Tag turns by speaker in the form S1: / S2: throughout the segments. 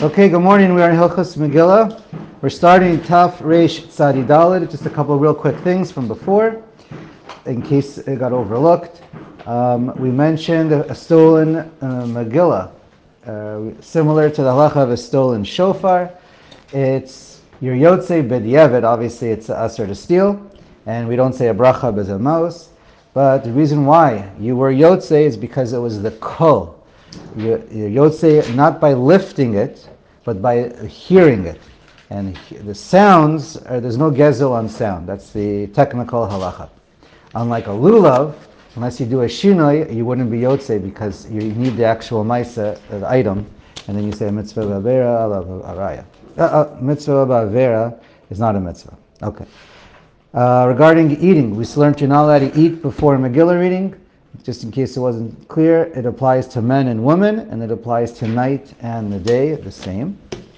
S1: Okay, good morning. We are in Hilchos Megillah. We're starting Taf Reish Tzadi Daled. Just a couple of real quick things from before, in case it got overlooked. We mentioned a stolen Megillah, similar to the halacha of a stolen shofar. It's your Yotzei B'diavad. Obviously, it's asur to steal, and we don't say a bracha b'zemos. But the reason why you were Yotzei is because it was the kol. You're Yotzei not by lifting it, but by hearing it. And the sounds, there's no gezel on sound. That's the technical halacha. Unlike a lulav, unless you do a shinoi, you wouldn't be Yotzei because you need the actual maisa, the item, and then you say mitzvah ba'avera alav araya. Mitzvah ba'avera is not a mitzvah. Okay. Regarding eating, we learned you're not allowed to eat before Megillah reading. Just in case it wasn't clear, it applies to men and women, and it applies to night and the day, the same.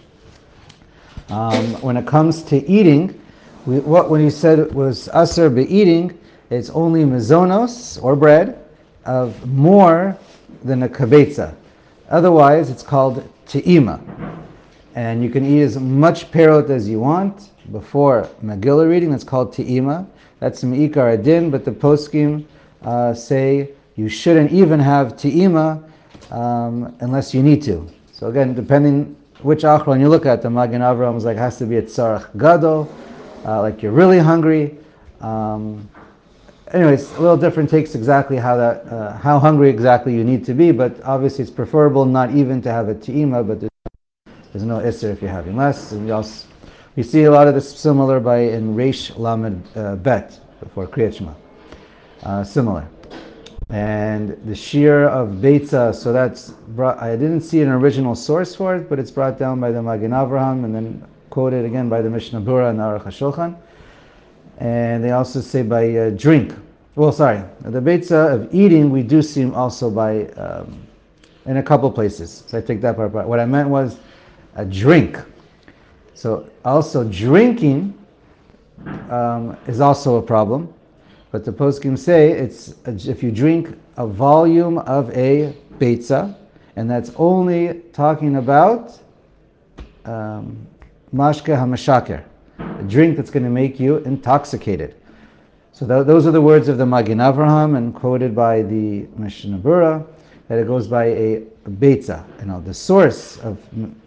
S1: When it comes to eating, when he said it was asur be'eating, it's only mezonos, or bread, of more than a kabetza. Otherwise, it's called te'ima. And you can eat as much perot as you want before Megillah reading. That's called te'ima. That's me'ikar adin, but the poskim say you shouldn't even have te'ima unless you need to. So again, depending which achron you look at, the Magen Avraham is like has to be a tzarach gadol, like you're really hungry. Anyways, a little different takes exactly how hungry exactly you need to be, but obviously it's preferable not even to have a te'ima, but there's no isser if you're having less. And we see a lot of this similar in Reish Lamed Bet before Kriyat Shema. Similar. And the shear of Beitza, so that's brought, I didn't see an original source for it, but it's brought down by the Magen Avraham and then quoted again by the Mishnah Berurah and Aruch HaShulchan. And they also say by drink. Well, sorry, the Beitza of eating we do see also by in a couple places. So I take that part. What I meant was a drink. So also drinking is also a problem. But the poskim say it's if you drink a volume of a beitza, and that's only talking about mashke hamashaker, a drink that's going to make you intoxicated. So those are the words of the Magen Avraham and quoted by the Mishnah Berurah, that it goes by a beitza. The source of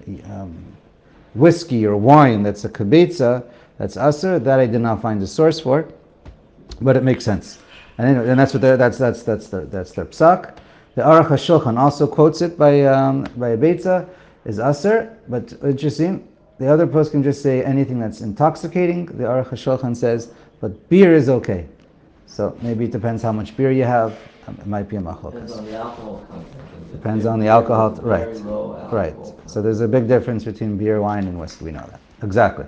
S1: whiskey or wine that's a kibetza, that's asur, that I did not find a source for. But it makes sense, and that's what that's the psak. The Aruch HaShulchan also quotes it by Beitza is asur, but interesting. The other poskim just say anything that's intoxicating. The Aruch HaShulchan says, but beer is okay. So maybe it depends how much beer you have. It might be a machlokas.
S2: Depends on the alcohol content.
S1: Depends on the alcohol, right?
S2: Very low alcohol.
S1: Right. So there's a big difference between beer, wine, and whiskey. We know that exactly.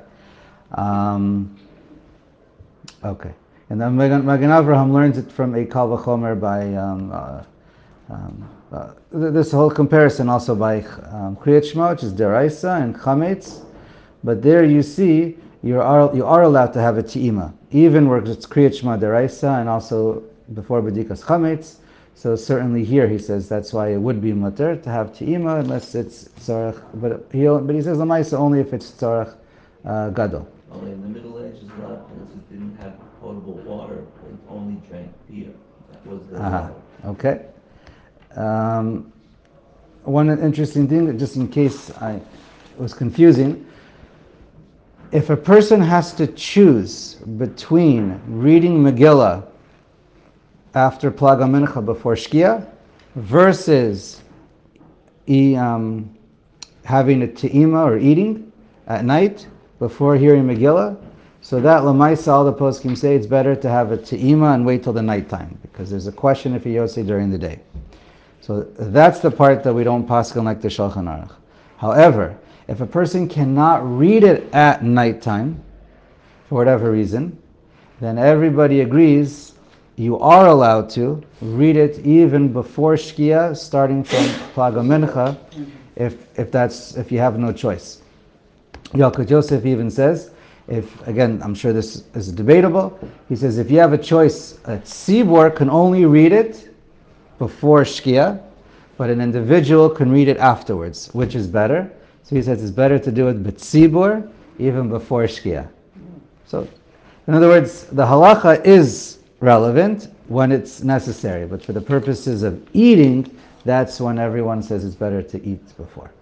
S1: Okay. And then Magen Avraham learns it from a Kal V'chomer by this whole comparison also by Kriyat Shema, which is deraisa, and chametz. But there you see you are allowed to have a te'ima, even where it's Kriyat Shema deraisa and also before bedikas chametz. So certainly here he says that's why it would be mutter to have te'ima unless it's tzarech. But he says lamaisa only if it's tzarech gadol.
S2: Only in the Middle Ages, a lot of places didn't have potable water, they only drank beer. That was their water.
S1: Okay. One interesting thing, just in case I was confusing, if a person has to choose between reading Megillah after Plaga Mincha before Shkia versus having a te'ima or eating at night before hearing Megillah, so that Lamaisa, all the poskim say it's better to have a te'ima and wait till the nighttime, because there's a question if you yosei during the day. So that's the part that we don't paskin like the Shulchan Aruch. However, if a person cannot read it at nighttime, for whatever reason, then everybody agrees you are allowed to read it even before Shkia, starting from Plaga Mincha, if you have no choice. Yalkut Yosef even says, again, I'm sure this is debatable, he says if you have a choice, a tzibor can only read it before Shkia, but an individual can read it afterwards. Which is better? So he says it's better to do it b'tzibur, even before shkia. So, in other words, the halacha is relevant when it's necessary, but for the purposes of eating, that's when everyone says it's better to eat before.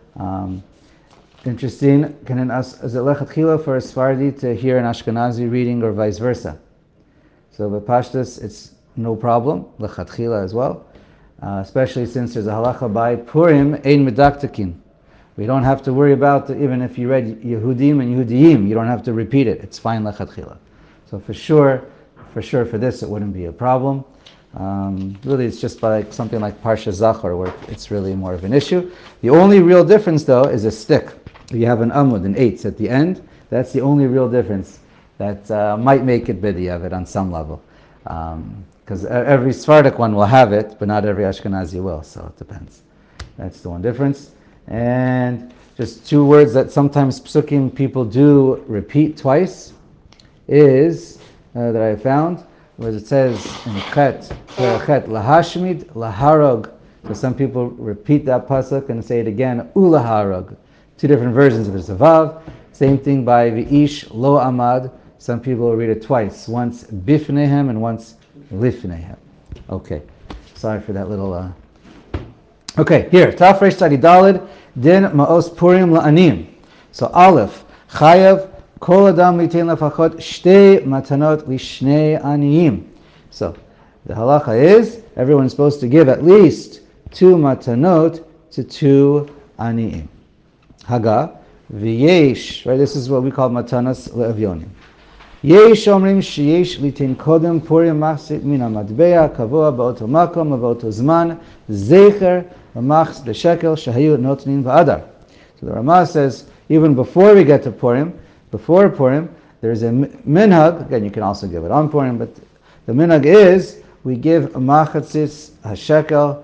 S1: Interesting, is it lechatchila for a Sephardi to hear an Ashkenazi reading or vice versa? So with Pashtus, it's no problem, lechatchila as well, especially since there's a halacha by Purim, ein medaktakin. We don't have to worry about, even if you read Yehudim and Yehudiyim, you don't have to repeat it. It's fine lechatchila. So for sure for this it wouldn't be a problem. Really it's just like something like Parsha Zachor where it's really more of an issue. The only real difference though is a stick. You have an amud, an eitz at the end. That's the only real difference that might make it b'diavad on some level. Because every Sephardic one will have it, but not every Ashkenazi will, so it depends. That's the one difference. And just two words that sometimes psukim people do repeat twice is, that I found, where it says in Chet, lahashmid, laharog. So some people repeat that pasuk and say it again, ulaharog. Two different versions of it. Vav. Same thing by V'ish lo amad. Some people read it twice, once bifnehem and once lifnehem. Okay, sorry for that little... Okay, here, Tafresh Tzadi Daled, Din Ma'os Purim La'anim. So Aleph, Chayav, Kol Adam Litain Lafachot, Shtei Matanot Lishnei Aniyim. So, the halacha is, everyone's supposed to give at least 2 matanot to 2 aniyim. Haga, V'yesh, right, this is what we call matanas le'avyonim. Yesh omrim sheyesh litin kodem purim machzit min hamatbea kavua ba'oto makom ba'oto zman zecher machz b'shekel shahayu notnin v'adar. So the Ramah says, even before we get to Purim, before Purim, there's a minhag, again you can also give it on Purim, but the minhag is, we give a machatzis, a shekel,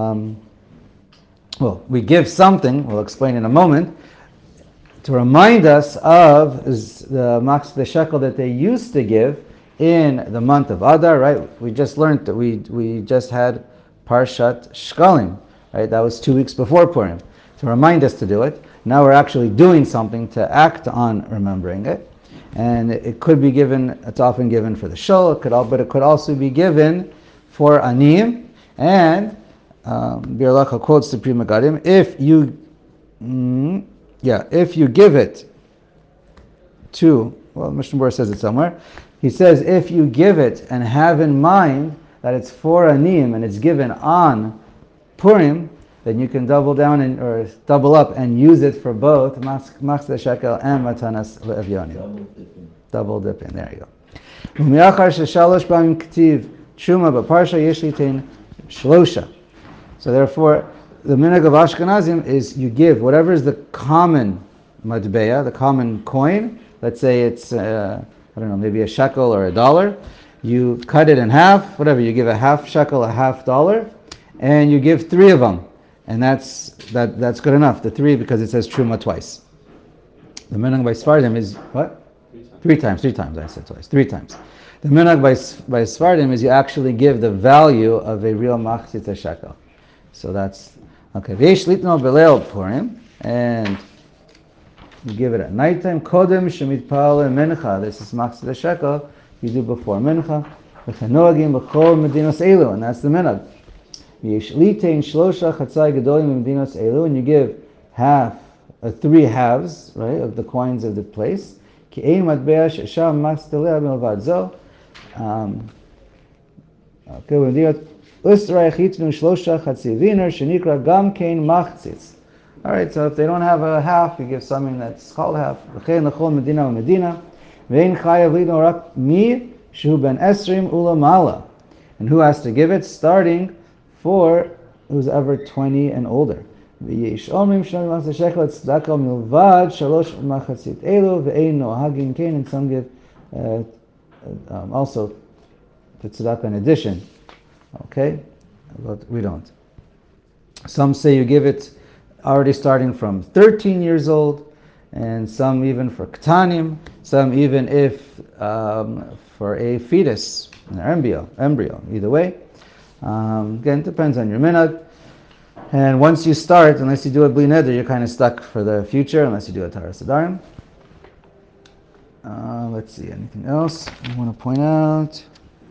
S1: we give something, we'll explain in a moment, to remind us of the machs the shekel that they used to give in the month of Adar, right? We just learned that we just had Parshat Shkalim, right? That was 2 weeks before Purim, to remind us to do it. Now we're actually doing something to act on remembering it. And it could be given, it's often given for the shul, but it could also be given for aniyim. And Bir Lacha quotes the Pri Megadim, if you give it to, well, Mishnah Berurah says it somewhere, he says if you give it and have in mind that it's for aniyim and it's given on Purim, then you can double down or double up and use it for both machzeh shekel and matanas le'avyonim. Double dipping. There you go. U'miachar sheshalosh b'amim k'tiv truma b'parsha yesh litain shlosha. So therefore, the minhag of Ashkenazim is you give whatever is the common matbeya, the common coin. Let's say it's maybe a shekel or $1. You cut it in half, whatever. You give a half shekel, a half dollar, and you give 3 of them. And that's good enough, the 3, because it says truma twice. The minhag by Sephardim is what? 3 times. 3 times, I said twice. 3 times. The minhag by Sephardim is you actually give the value of a real machzit shekel. So that's okay. V'yesh litno b'leil Purim, and you give it at nighttime. Kodem shemitpal mincha. This is machzit shekel. You do before mincha. V'chanoagim b'chol medinos elu, and that's the minhag. V'yesh litein shlosha chatzai gedolim medinos elu, and you give 3 halves, right, of the coins of the place. Ki ein matbea shesham machzit milvad zo. Okay, Alright, so if they don't have a half, you give something that's called half. And who has to give it? Starting for who's ever 20 and older. And some give also the tzedakah in addition. Okay, but we don't. Some say you give it already starting from 13 years old, and some even for ktanim, some even if for a fetus, an embryo, either way. Again, it depends on your minhag. And once you start, unless you do a bli neder, you're kind of stuck for the future, unless you do a taras adarim. Let's see, anything else I want to point out?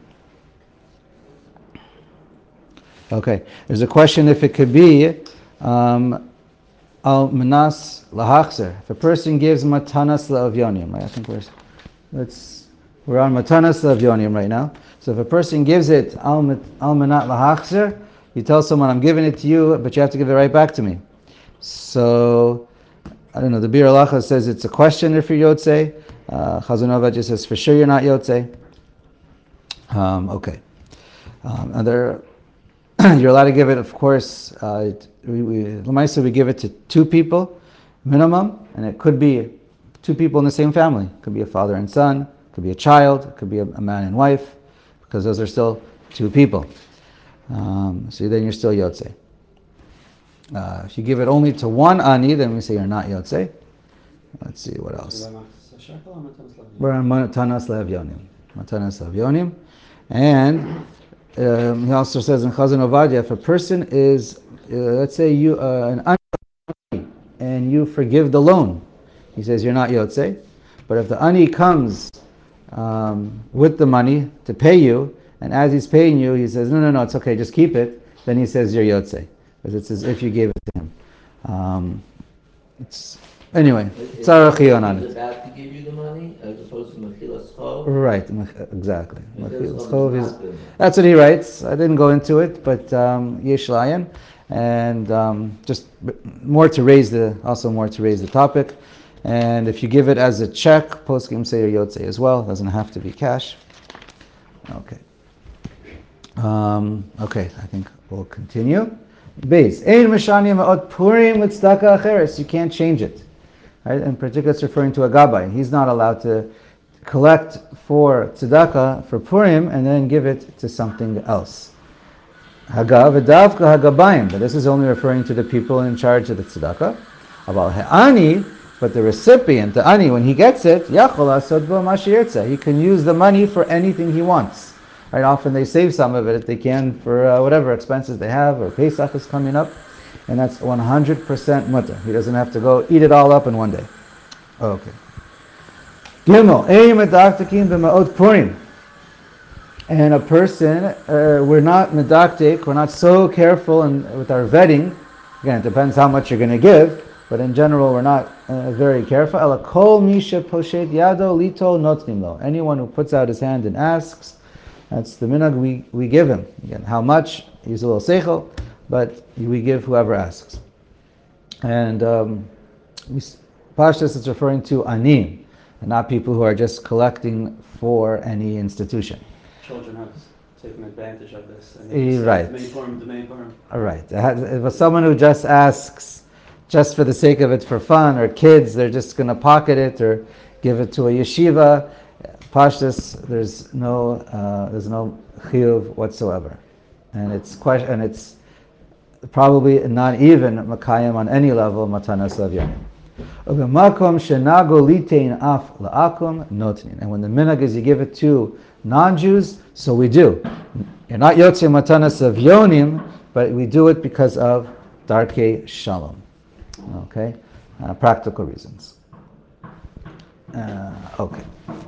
S1: Okay, there's a question if it could be al manas lahachzer. If a person gives matanas la'avyonim, right? I think we're on matanas la'avyonim right now. So if a person gives it al manat lahachzer, you tell someone, I'm giving it to you, but you have to give it right back to me. So, I don't know, the Bir Halacha says it's a question if you're Yotzei. Chazon Avad just says, for sure you're not Yotzei. Okay. You're allowed to give it, of course, we give it to two people, minimum, and it could be two people in the same family. It could be a father and son, it could be a child, it could be a man and wife, because those are still two people. So then you're still Yotzei. If you give it only to one ani, then we say you're not Yotzei. Let's see, what else? We're on Matanas Le'avyonim. Matanas Le'avyonim. And he also says in Chazon Ovadia, if a person is, let's say you an ani, and you forgive the loan, he says you're not Yotzei. But if the ani comes with the money to pay you, and as he's paying you, he says, no, it's okay, just keep it, then he says you're Yotzei. Because it's as if you gave it to him. Anyway, Tzara Chiyon on it.
S2: He's about to give you the money, as opposed to Mechilas Chov?
S1: Right, exactly. Mechilas Chov is, that's what he writes. I didn't go into it, but Yesh Layan. And just more to raise the topic. And if you give it as a check, poskim say you're Yotzei as well. It doesn't have to be cash. Okay. Okay, I think we'll continue. Base. Ein Mishani Ma'ot Purim L'Tzedakah Acheres. You can't change it. Right? In particular, it's referring to a gabbai. He's not allowed to collect for tzedakah, for Purim, and then give it to something else. Hagav v'davka hagabayim. But this is only referring to the people in charge of the tzedakah. About he'ani, but the recipient, the ani, when he gets it, yachol asod bo ma sheyirtzeh. He can use the money for anything he wants. Right? Often they save some of it if they can for whatever expenses they have, or Pesach is coming up, and that's 100% mutter. He doesn't have to go eat it all up in one day. Okay. Gimel, ein medaktekin b'ma'ot purim. And a person, we're not medaktik, we're not so careful with our vetting. Again, it depends how much you're going to give, but in general, we're not very careful. Ela kol misha poshet yado lito notnim lo. Anyone who puts out his hand and asks, that's the minhag we give him. Again, how much? Use a little seichel, but we give whoever asks. And Pashtus is referring to anim, and not people who are just collecting for any institution.
S3: Children have taken advantage of this.
S1: Right.
S3: The main form.
S1: Right. If it was someone who just asks just for the sake of it for fun, or kids, they're just going to pocket it or give it to a yeshiva, Pashtus, there's no chiyuv whatsoever, and it's probably not even makayim on any level matanas l'avyonim. And when the minhag is you give it to non-Jews, so we do. You're not yotzei matanas l'avyonim, but we do it because of darkei shalom. Okay, practical reasons. Okay.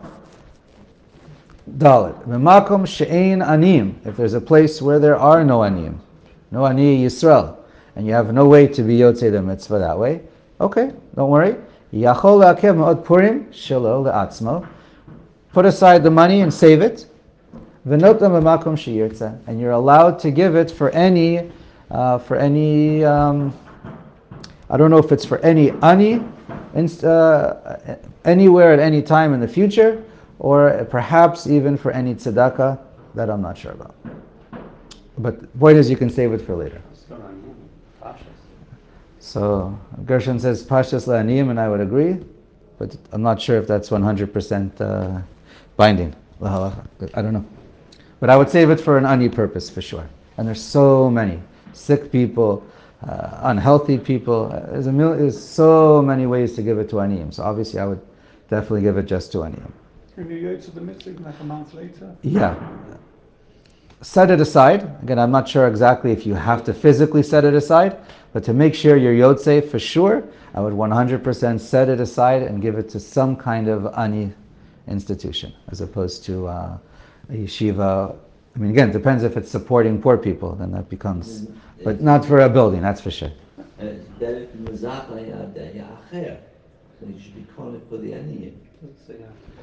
S1: Dalet. V'makom she'ein anim. If there's a place where there are no anim, no ani Yisrael, and you have no way to be yotzei the mitzvah that way, okay, don't worry. Yachol la'akev ma'ot purim shelo le'atzmo. Put aside the money and save it. V'notam v'makom she'yirtzeh. And you're allowed to give it for any, I don't know if it's for any ani, anywhere at any time in the future, or perhaps even for any tzedakah, that I'm not sure about. But the point is you can save it for later. So Gershon says Pashas La'aniyim, and I would agree, but I'm not sure if that's 100% binding. I don't know. But I would save it for an ani purpose for sure. And there's so many sick people, unhealthy people. There's so many ways to give it to aniyim. So obviously I would definitely give it just to aniyim.
S4: Can you go to the mitzvah like a month later?
S1: Yeah. set it aside. Again, I'm not sure exactly if you have to physically set it aside, but to make sure you're yotzei for sure, I would 100% set it aside and give it to some kind of ani institution, as opposed to a yeshiva. I mean, again, it depends if it's supporting poor people, then that becomes, but not for a building, that's for sure.
S2: It's better if the Mizrach היה היה אחר. So you should be calling it for the aniyim.
S3: Let's see,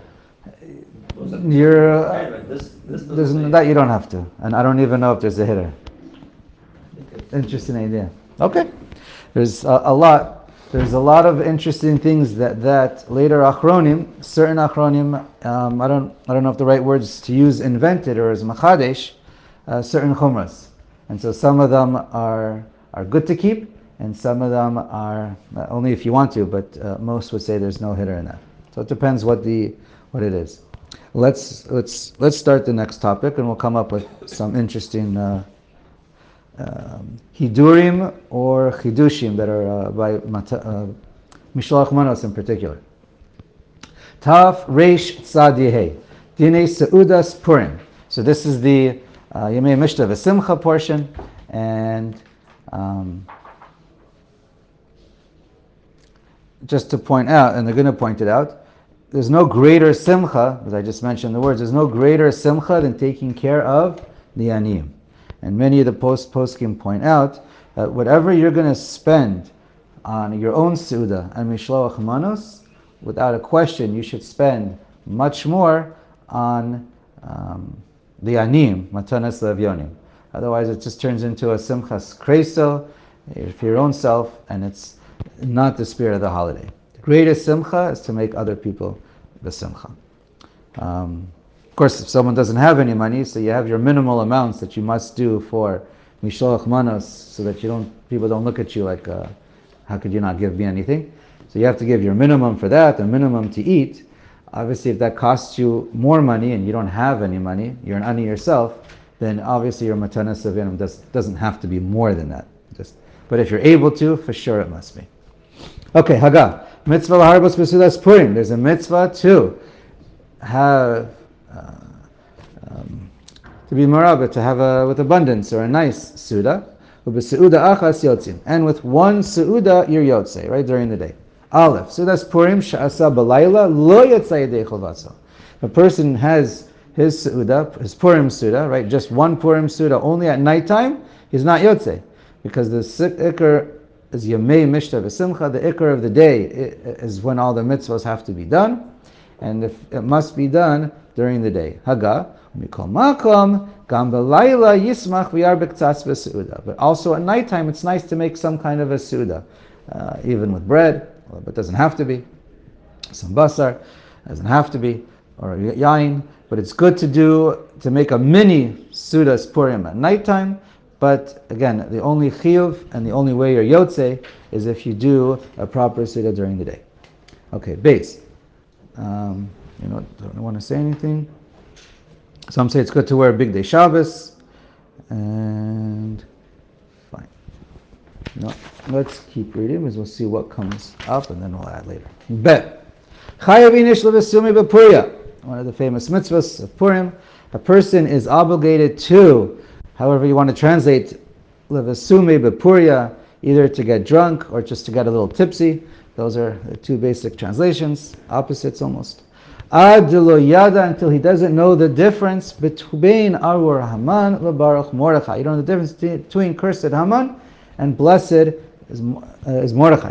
S1: You're,
S3: Wait a minute, this doesn't
S1: there's,
S3: say-
S1: that you don't have to, and I don't even know if there's a hitter. Interesting idea. Okay, there's a lot. There's a lot of interesting things that later achronim, certain achronim, I don't know if the right words to use, invented or as machadesh, certain chumras, and so some of them are good to keep, and some of them are only if you want to, but most would say there's no hitter in that. So it depends what it is. Let's start the next topic, and we'll come up with some interesting hidurim or chidushim that are by Mishloach Manos in particular. Taf Reish Tzad Yehei Dinei Seudas Purim. So this is the Yemei Mishnah V'Simcha portion, and just to point out, and they're going to point it out, there's no greater simcha, as I just mentioned the words, there's no greater simcha than taking care of the aniyim. And many of the poskim point out that whatever you're going to spend on your own seuda and mishloach manos, without a question, you should spend much more on the aniyim, matanas le'avyonim. Otherwise, it just turns into a simchas kreisel for your own self, and it's not the spirit of the holiday. The greatest simcha is to make other people the simcha. Of course, if someone doesn't have any money, so you have your minimal amounts that you must do for mishloach manos, so that people don't look at you like, how could you not give me anything? So you have to give your minimum for that, the minimum to eat. Obviously, if that costs you more money and you don't have any money, you're an ani yourself, then obviously your matanas avim doesn't have to be more than that. But if you're able to, for sure it must be. Okay, Haggah. Mitzvah laharbos b'sudas Purim. There's a mitzvah to have, to be marabah, to have with abundance, or a nice suda. U'b'seuda achas yotzim. And with one suda, you're yotzei, right, during the day. Aleph. Sudas Purim sha'asa b'layla lo yotzei yedei chovatzo. If a person has his suda, his Purim suda, right, just one Purim suda only at nighttime, he's not yotzei. Because the ikar is Yemei Mishnah V'Simcha, the ikar of the day is when all the mitzvahs have to be done, and if it must be done during the day. Haggah, Mikol Makom, Gam B'Layla Yismach V'Yar B'Ktzas V'Seuda. But also at nighttime, it's nice to make some kind of a seuda, even with bread, but it doesn't have to be. Some basar, doesn't have to be, or yain, but it's good to make a mini seudas Purim at nighttime. But again, the only chiyuv and the only way you're yotze is if you do a proper seudah during the day. Okay, base. Don't want to say anything. Some say it's good to wear a big day Shabbos, and fine. No, let's keep reading because we'll see what comes up, and then we'll add later. Bet. Chayav inish levesumi b'Puria. One of the famous mitzvahs of Purim. A person is obligated to, however you want to translate levasume b'Puria, either to get drunk or just to get a little tipsy. Those are the two basic translations, opposites almost. Ad lo yada, until he doesn't know the difference between Arur Haman leBaruch Mordechai. You don't know the difference between cursed Haman and blessed is Mordechai.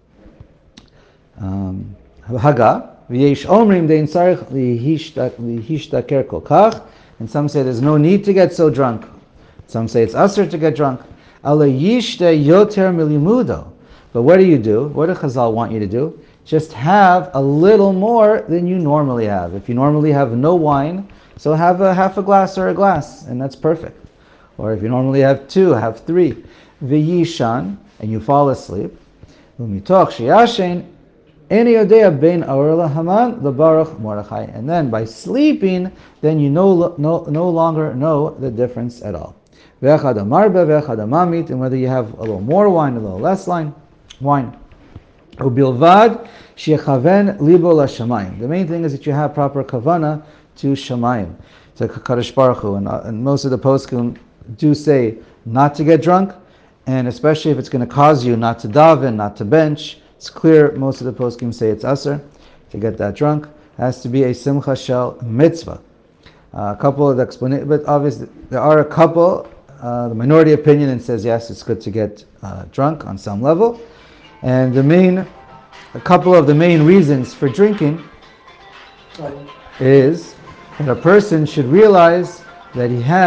S1: Haggah v'yesh omrim dein tzarich lihishtaker kol kach, and some say there's no need to get so drunk. Some say it's usher to get drunk. Ala yishte yoter milimudo. But what do? What do Chazal want you to do? Just have a little more than you normally have. If you normally have no wine, so have a half a glass or a glass, and that's perfect. Or if you normally have two, have three. V'yishan, and you fall asleep. U'mitoch sheyashen, eni yodea ben Arur Haman leBaruch Mordechai. And then by sleeping, then you no longer know the difference at all. Ve'echad amarbe, ve'echad amamit, and whether you have a little more wine, a little less wine. Ubilvad shechaven libo lashamayim. The main thing is that you have proper kavana to shamayim. to Kadosh Baruch Hu. And most of the poskim do say not to get drunk, and especially if it's going to cause you not to daven, not to bench. It's clear most of the poskim say it's asur to get that drunk. It has to be a simcha shel mitzvah. A couple of explanations, but obviously there are a couple. The minority opinion says yes, it's good to get drunk on some level, and a couple of the main reasons for drinking is that a person should realize that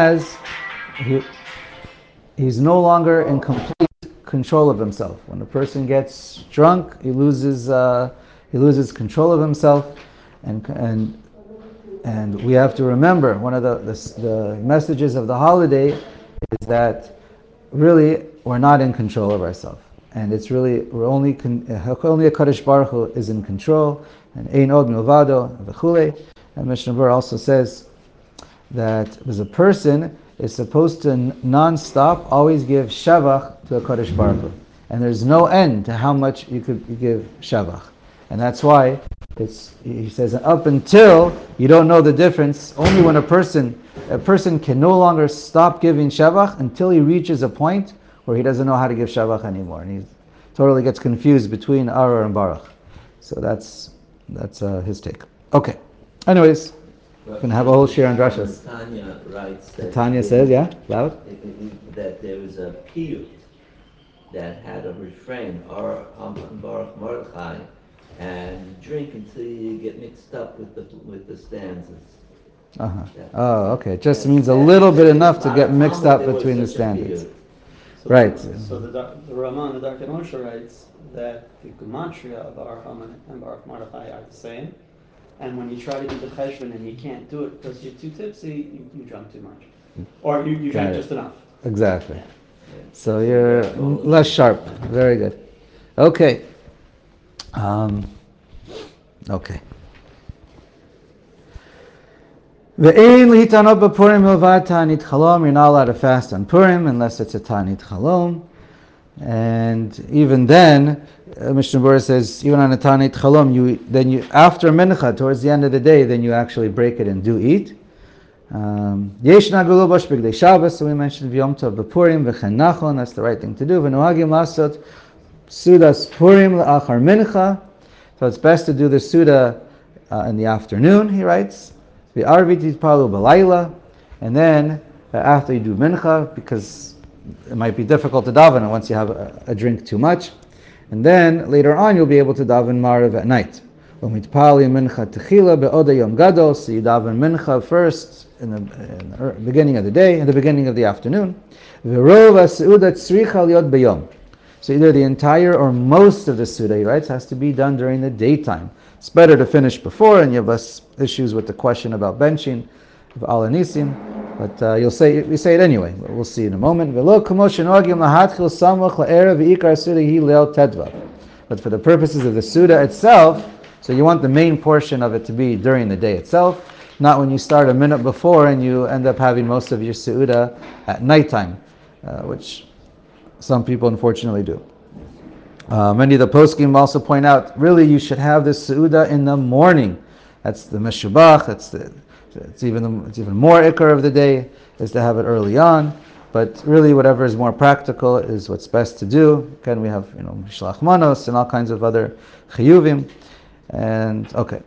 S1: he's no longer in complete control of himself. When a person gets drunk, he loses control of himself, and we have to remember one of the messages of the holiday is that really we're not in control of ourselves, and it's really only a Kadosh Baruch Hu is in control, and Ein Od Milvado v'chulei. And Mishnah Berurah also says that as a person is supposed to non-stop always give shavach to a Kadosh Baruch Hu, and there's no end to how much you give shavach, and that's why he says up until you don't know the difference. Only when a person can no longer stop giving shavach until he reaches a point where he doesn't know how to give shavach anymore, and he totally gets confused between Aror and Baruch. So that's his take. Okay. Anyways, we're going to have a whole share on drashas.
S2: Tanya writes that
S1: Tanya says, yeah, loud.
S2: that there was a piyut that had a refrain, or Baruch Mordechai, and drink until you get mixed up with the stanzas.
S1: Uh-huh. Oh, okay. It just means a little bit enough to get mixed up between the standards.
S3: So
S1: Right.
S3: So the Ramah, the Darkei Moshe writes that the gematria of Baruch Haman and Baruch Mordechai are the same, and when you try to do the cheshbon and you can't do it because you're too tipsy, you drank too much, or you drank just enough.
S1: Exactly. So you're less sharp. Very good. Okay. Okay. Ve'ein lihitanot b'Purim milvad ta'anit chalom. You're not allowed to fast on Purim unless it's a ta'anit chalom. And even then, Mishnah Berurah says, even on a ta'anit chalom, you after mincha, towards the end of the day, then you actually break it and do eat. Yesh nagulu bosh b'gdei Shabbos, so we mentioned v'yom tov b'Purim v'chen nachon. That's the right thing to do. V'nohagim lasot sudas Purim la'achar mincha. So it's best to do the suda in the afternoon, he writes. V'arvit yitpalu b'layla, and then after you do mincha, because it might be difficult to daven once you have a drink too much, and then later on you'll be able to daven Mariv at night. V'mitpali mincha techila be'oda yom gadol, so you daven mincha first in the beginning of the day, in the beginning of the afternoon. V'rov ha'seuda tzricha liot b'yom. So either the entire or most of the Suda, he writes, has to be done during the daytime. It's better to finish before, and you have less issues with the question about benching of Al Anisim, but we say it anyway. But we'll see in a moment. But for the purposes of the Suda itself, so you want the main portion of it to be during the day itself, not when you start a minute before and you end up having most of your Suda at nighttime, which some people unfortunately do. Many of the poskim also point out, really you should have this Seuda in the morning. That's the Meshubach, it's even more ikar of the day, is to have it early on. But really whatever is more practical is what's best to do. Again, we have Shlach Manos and all kinds of other chiyuvim. And okay.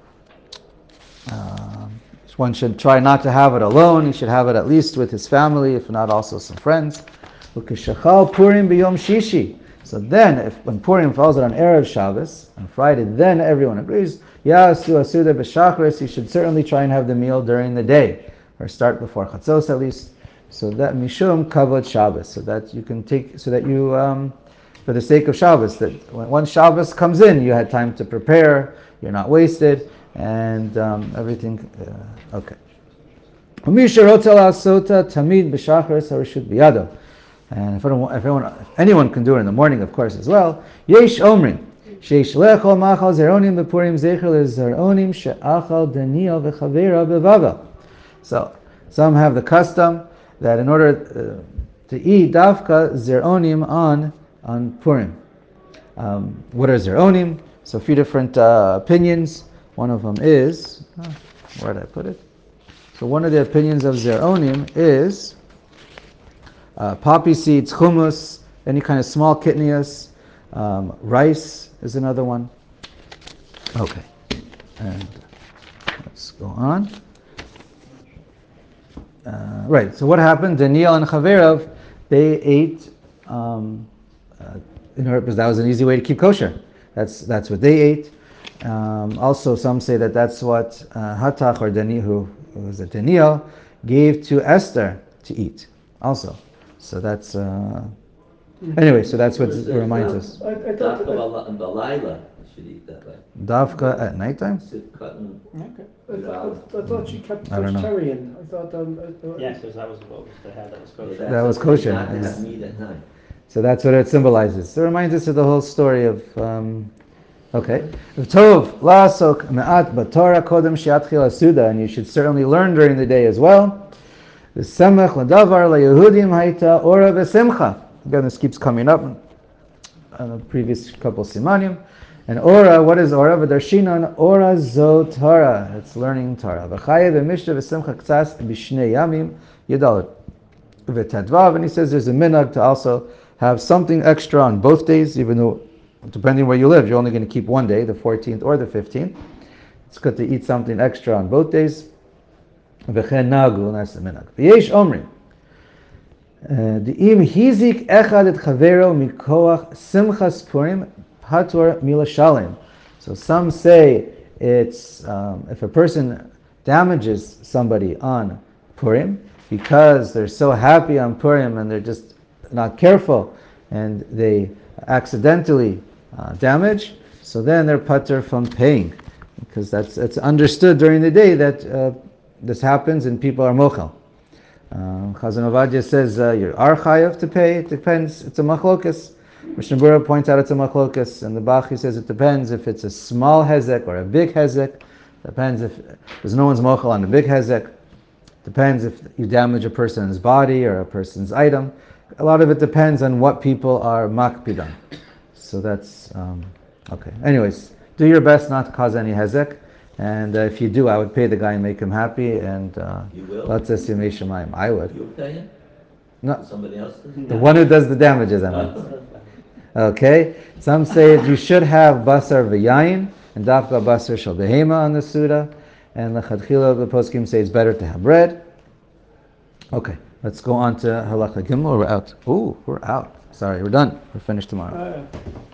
S1: One should try not to have it alone. He should have it at least with his family, if not also some friends. Purim b'yom shishi. So then, when Purim falls on Erev Shabbos, on Friday, then everyone agrees, Yasu Asuda b'Shachris, you should certainly try and have the meal during the day, or start before Chatzos at least, so that Mishum Kavod Shabbos, so that you can for the sake of Shabbos, that when Shabbos comes in, you had time to prepare, you're not wasted, and everything, okay. Tamid b'Shachris Harishut b'Yado. And if anyone can do it in the morning, of course, as well. Yesh omrin, sheish lechol machal zeronim bepurim zecher lezeronim she'achal daniel v'chavera bevava. So some have the custom that in order to eat dafka zeronim on Purim. What are zeronim? So a few different opinions. One of them is, where did I put it? So one of the opinions of Zeronim is poppy seeds, hummus, any kind of small kitnias, rice is another one. Okay, and let's go on. Right, so what happened? Daniel and Chaverov, they ate, because that was an easy way to keep kosher. That's what they ate. Also, some say that that's what Hatach or Daniel, who was a Daniel, gave to Esther to eat. Also, so that's anyway. So that's what it reminds us.
S4: I thought
S2: Dafka and Delilah should eat that way.
S1: Davka at nighttime.
S2: Sit cutting.
S3: Okay.
S4: I thought she kept
S1: I don't know.
S4: vegetarian. I thought
S3: Yes, because that was what they had that was kosher.
S1: That was kosher,
S2: Not to
S1: yes.
S2: have meat at night.
S1: So that's what it symbolizes. So it reminds us of the whole story of. Okay, Tov la'asok me'at b'Torah kodem she'atchil hasuda, and you should certainly learn during the day as well. The semach l'davar laYehudim hayta ora v'simcha. Again, this keeps coming up on the previous couple simanim. And ora, what is ora? V'darshinan ora zo Torah. It's learning Torah. V'chayev v'mishta v'simcha k'tzas b'shnei yamim yedalot v'tadvav. And he says there's a minhag to also have something extra on both days, even though depending where you live, you're only going to keep one day, the 14th or the 15th. It's good to eat something extra on both days. V'chen nagu, that's the minhag. V'yesh omrim. De'im hizik echad et chavero mikoach simchas purim patur mila shalim. So some say it's if a person damages somebody on Purim because they're so happy on Purim and they're just not careful and they accidentally damage, so then they're patur from paying, because it's understood during the day that this happens and people are mochel. Chazon Ovadia says you are chayav to pay. It depends. It's a machlokas. Mishnah Berurah points out it's a machlokas, and the Bachi says it depends if it's a small hezek or a big hezek. Depends if there's no one's mochel on a big hezek. Depends if you damage a person's body or a person's item. A lot of it depends on what people are makpid on. So that's okay. Anyways, do your best not to cause any hezek, and if you do, I would pay the guy and make him happy. And
S2: You will?
S1: let's say Yemei Shemayim. I would.
S2: You'll pay him?
S1: No,
S2: Somebody else does?
S1: the one who does the damages. I meant. Okay. Some say you should have basar v'yayin and dafka basar shel behema on the suda, and l'chadchila the poskim say it's better to have bread. Okay. Let's go on to halacha gimel. We're out. Ooh, we're out. Sorry, we're done. We're finished tomorrow.